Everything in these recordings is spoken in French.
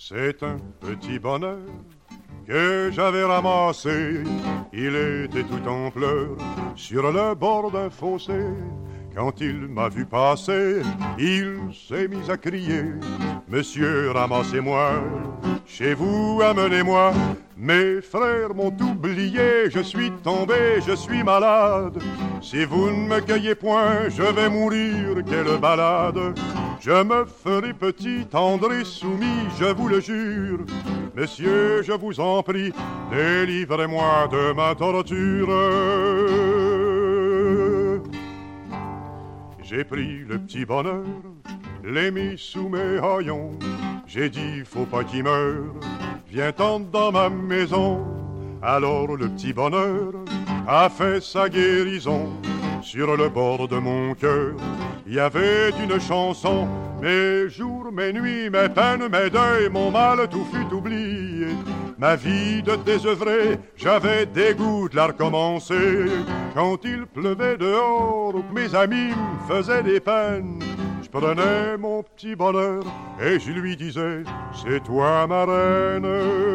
C'est un petit bonheur que j'avais ramassé. Il était tout en pleurs sur le bord d'un fossé. Quand il m'a vu passer, il s'est mis à crier: Monsieur, ramassez-moi, chez vous, amenez-moi. Mes frères m'ont oublié, je suis tombé, je suis malade. Si vous ne me cueillez point, je vais mourir, quelle balade. Je me ferai petit, tendre et soumis, je vous le jure. Messieurs, je vous en prie, délivrez-moi de ma torture. J'ai pris le petit bonheur, l'ai mis sous mes haillons. J'ai dit, faut pas qu'il meure, viens tendre dans ma maison. Alors le petit bonheur a fait sa guérison. Sur le bord de mon cœur, il y avait une chanson. Mes jours, mes nuits, mes peines, mes deuils, mon mal, tout fut oublié. Ma vie de désœuvré, j'avais dégoût de la recommencer. Quand il pleuvait dehors, mes amis me faisaient des peines, je prenais mon petit bonheur et je lui disais: c'est toi ma reine.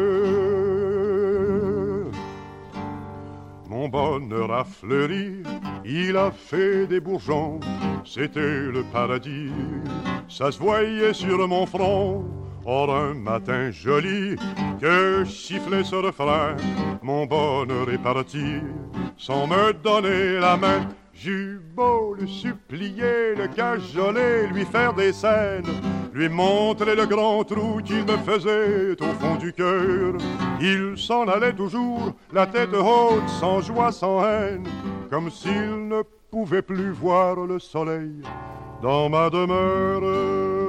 Mon bonheur a fleuri, il a fait des bourgeons, c'était le paradis, ça se voyait sur mon front. Or un matin joli, que sifflait ce refrain, mon bonheur est parti, sans me donner la main. J'eus beau le supplier, le cajoler, lui faire des scènes, lui montrer le grand trou qu'il me faisait au fond du cœur. Il s'en allait toujours, la tête haute, sans joie, sans haine, comme s'il ne pouvait plus voir le soleil dans ma demeure.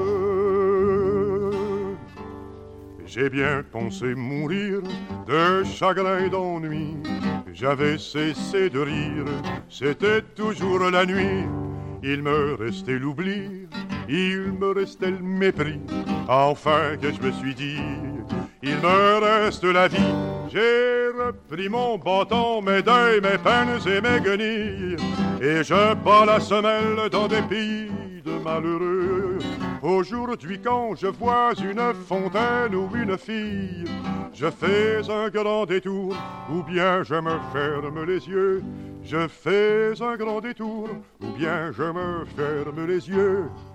J'ai bien pensé mourir de chagrin et d'ennui. J'avais cessé de rire, c'était toujours la nuit. Il me restait l'oubli, il me restait le mépris. Enfin que je me suis dit, il me reste la vie. J'ai repris mon bâton, mes deuils, mes peines et mes guenilles, et je bats la semelle dans des pays de malheureux. Aujourd'hui quand je vois une fontaine ou une fille, je fais un grand détour, ou bien je me ferme les yeux. Je fais un grand détour, ou bien je me ferme les yeux.